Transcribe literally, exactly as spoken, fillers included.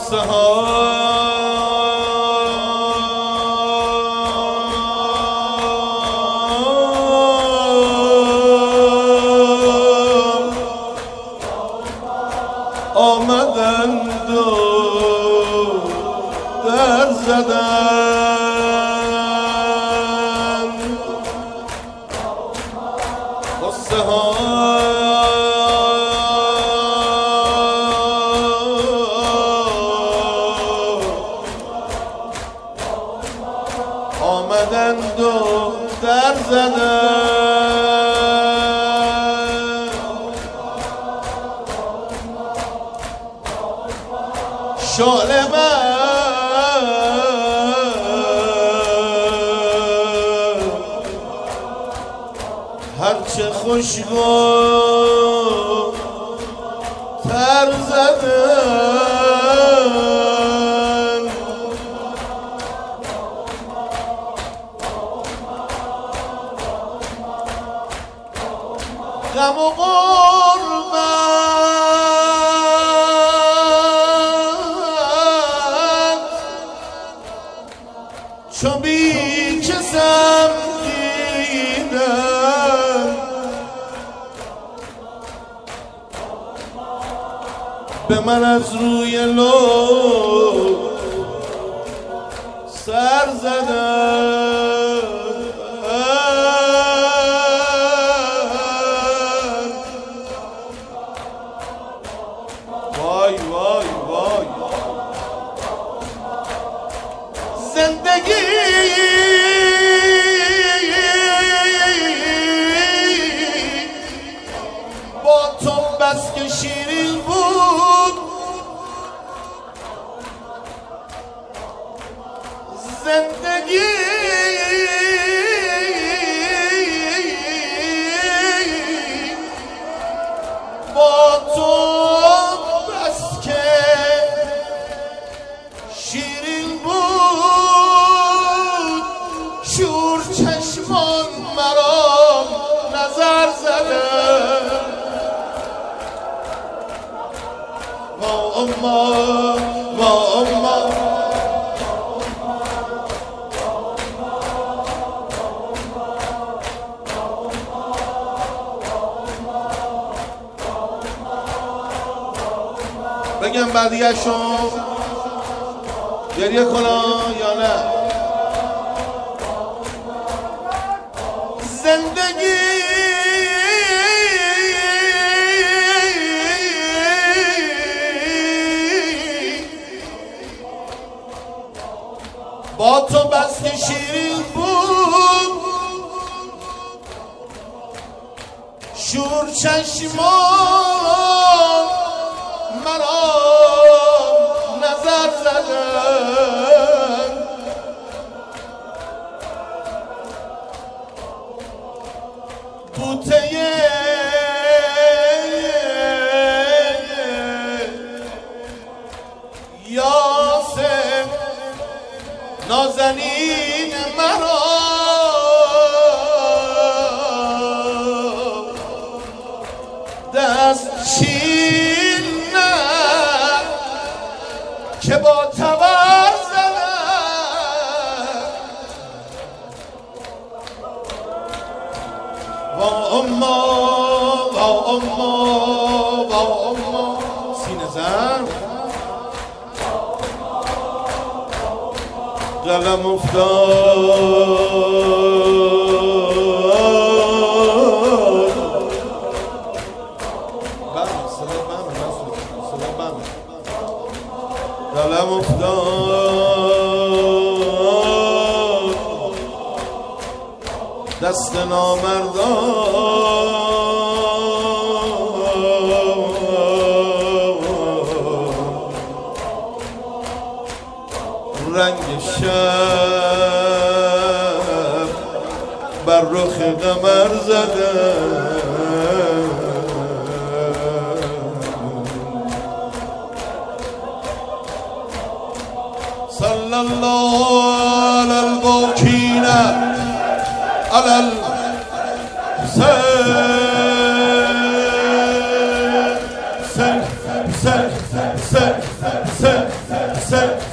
قصه ها آمدند و در زدند قصه ها آمدند و در زدند شعله من هرچه خوشگو تر زدن غم و غربت چو بی کسم دیدم به من از روی لب سر زدن وای وای وای زندگی با تو بس که شیرین بود زندگی با تو بس که شیرین بود شور چشمان مرا نظر زدن ما اما ما اما بگم بعدیشون گریه کنم یا نه زندگی با تو بس که شیرین بود شور چشمان مرا نظر زدن بوته یاسر نازنین مرا دست چین نه که با تبر زدن وا اما وا اما وا اما سینه زن قلم افتاد قلم افتاد دست نامردان رنگ شب بر رخ قمر زدن صلی الله علی الباکین علی الحسین سر